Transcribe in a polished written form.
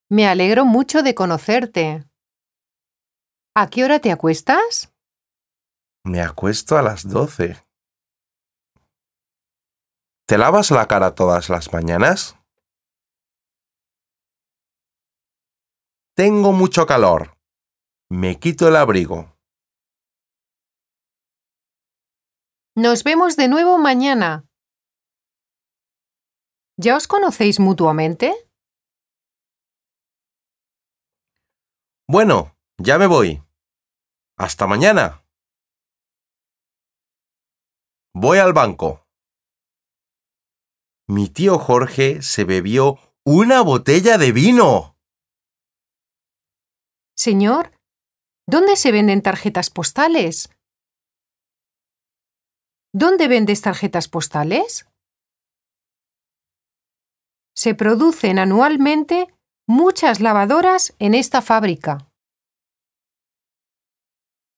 Me alegro mucho de conocerte. ¿A qué hora te acuestas? Me acuesto a las 12. ¿Te lavas la cara todas las mañanas? Tengo mucho calor. Me quito el abrigo. Nos vemos de nuevo mañana. ¿Ya os conocéis mutuamente? Bueno, ya me voy. Hasta mañana. Voy al banco. Mi tío Jorge se bebió una botella de vino. Señor, ¿dónde se venden tarjetas postales? ¿Dónde vendes tarjetas postales? Se producen anualmente muchas lavadoras en esta fábrica.